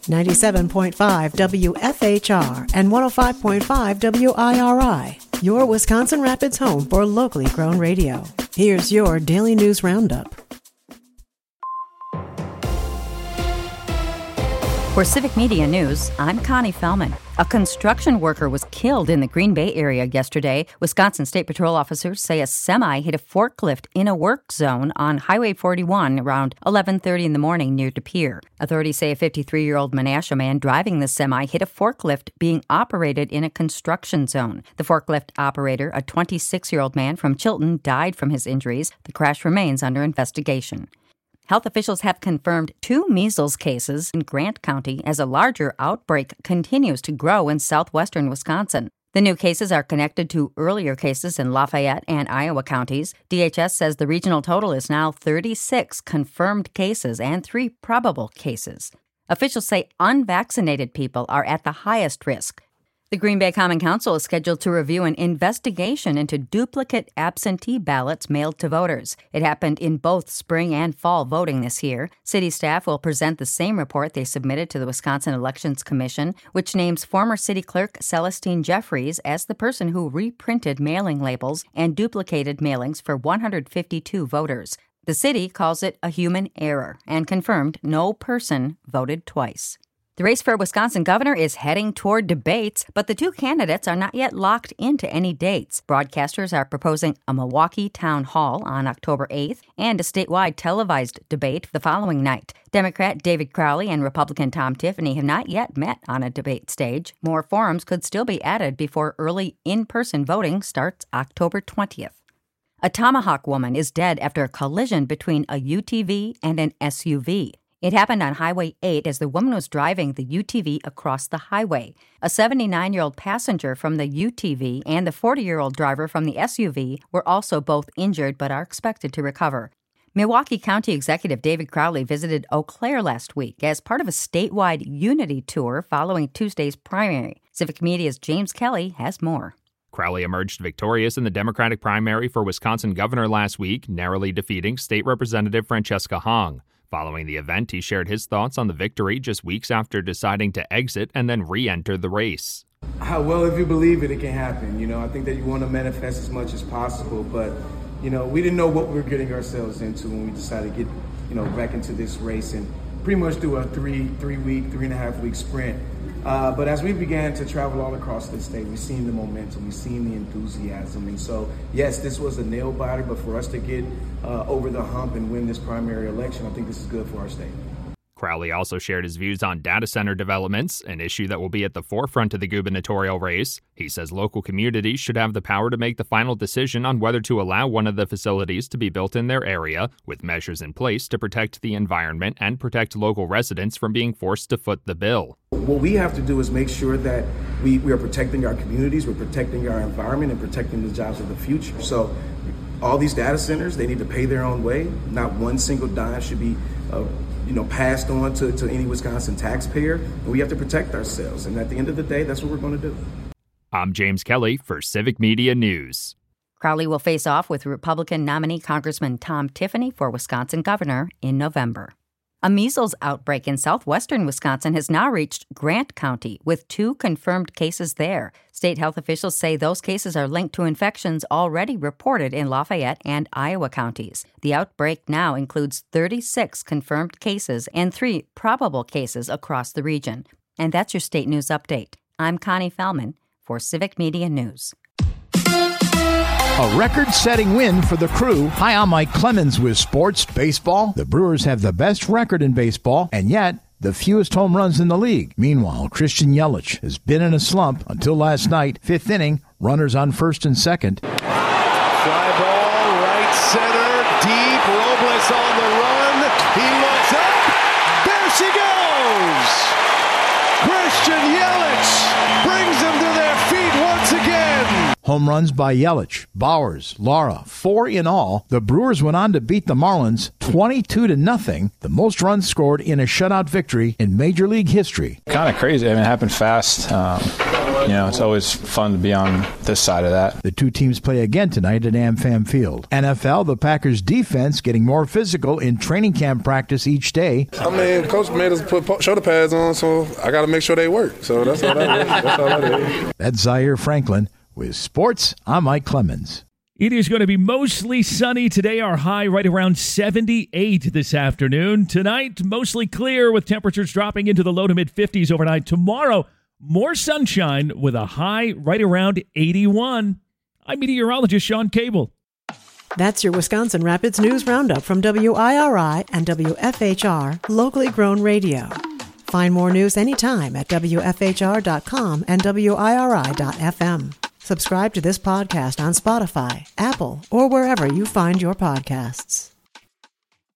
97.5 WFHR and 105.5 WIRI, your Wisconsin Rapids home for locally grown radio. Here's your Daily News Roundup. For Civic Media News, I'm Connie Fellman. A construction worker was killed in the Green Bay area yesterday. Wisconsin State Patrol officers say a semi hit a forklift in a work zone on Highway 41 around 11:30 in the morning near De Pere. Authorities say a 53-year-old Menasha man driving the semi hit a forklift being operated in a construction zone. The forklift operator, a 26-year-old man from Chilton, died from his injuries. The crash remains under investigation. Health officials have confirmed 2 measles cases in Grant County as a larger outbreak continues to grow in southwestern Wisconsin. The new cases are connected to earlier cases in Lafayette and Iowa counties. DHS says the regional total is now 36 confirmed cases and 3 probable cases. Officials say unvaccinated people are at the highest risk. The Green Bay Common Council is scheduled to review an investigation into duplicate absentee ballots mailed to voters. It happened in both spring and fall voting this year. City staff will present the same report they submitted to the Wisconsin Elections Commission, which names former city clerk Celestine Jeffries as the person who reprinted mailing labels and duplicated mailings for 152 voters. The city calls it a human error and confirmed no person voted twice. The race for Wisconsin governor is heading toward debates, but the 2 candidates are not yet locked into any dates. Broadcasters are proposing a Milwaukee town hall on October 8th and a statewide televised debate the following night. Democrat David Crowley and Republican Tom Tiffany have not yet met on a debate stage. More forums could still be added before early in-person voting starts October 20th. A Tomahawk woman is dead after a collision between a UTV and an SUV. It happened on Highway 8 as the woman was driving the UTV across the highway. A 79-year-old passenger from the UTV and the 40-year-old driver from the SUV were also both injured but are expected to recover. Milwaukee County Executive David Crowley visited Eau Claire last week as part of a statewide unity tour following Tuesday's primary. Civic Media's James Kelly has more. Crowley emerged victorious in the Democratic primary for Wisconsin governor last week, narrowly defeating State Representative Francesca Hong. Following the event, he shared his thoughts on the victory just weeks after deciding to exit and then re-enter the race. Well, if you believe it, it can happen. I think that you want to manifest as much as possible, but, we didn't know what we were getting ourselves into when we decided to get, back into this race and pretty much do a 3.5 week sprint. But as we began to travel all across the state, we've seen the momentum, we've seen the enthusiasm. And so, yes, this was a nail biter, but for us to get over the hump and win this primary election, I think this is good for our state. Crowley also shared his views on data center developments, an issue that will be at the forefront of the gubernatorial race. He says local communities should have the power to make the final decision on whether to allow one of the facilities to be built in their area, with measures in place to protect the environment and protect local residents from being forced to foot the bill. What we have to do is make sure that we are protecting our communities, we're protecting our environment, and protecting the jobs of the future. So all these data centers, they need to pay their own way. Not one single dime should be passed on to any Wisconsin taxpayer. And we have to protect ourselves. And at the end of the day, that's what we're going to do. I'm James Kelly for Civic Media News. Crowley will face off with Republican nominee Congressman Tom Tiffany for Wisconsin governor in November. A measles outbreak in southwestern Wisconsin has now reached Grant County, with 2 confirmed cases there. State health officials say those cases are linked to infections already reported in Lafayette and Iowa counties. The outbreak now includes 36 confirmed cases and 3 probable cases across the region. And that's your state news update. I'm Connie Fellman for Civic Media News. A record-setting win for the Crew. Hi, I'm Mike Clemens with Sports Baseball. The Brewers have the best record in baseball, and yet the fewest home runs in the league. Meanwhile, Christian Yelich has been in a slump until last night. 5th inning, runners on first and second. Fly ball, right center, deep. Robles on the run. He looks up. There she goes. Christian Yelich brings them to their feet once again. Home runs by Yelich, Bowers, Lara, 4 in all. The Brewers went on to beat the Marlins 22-0, the most runs scored in a shutout victory in Major League history. Kind of crazy. It happened fast. it's always fun to be on this side of that. The two teams play again tonight at AmFam Field. NFL, the Packers defense getting more physical in training camp practice each day. I mean, coach made us put shoulder pads on, so I got to make sure they work. So that's all that is. That's Zaire Franklin. With sports, I'm Mike Clemens. It is going to be mostly sunny today. Our high right around 78 this afternoon. Tonight, mostly clear with temperatures dropping into the low to mid-50s overnight. Tomorrow, more sunshine with a high right around 81. I'm meteorologist Sean Cable. That's your Wisconsin Rapids News Roundup from WIRI and WFHR, locally grown radio. Find more news anytime at WFHR.com and WIRI.FM. Subscribe to this podcast on Spotify, Apple, or wherever you find your podcasts.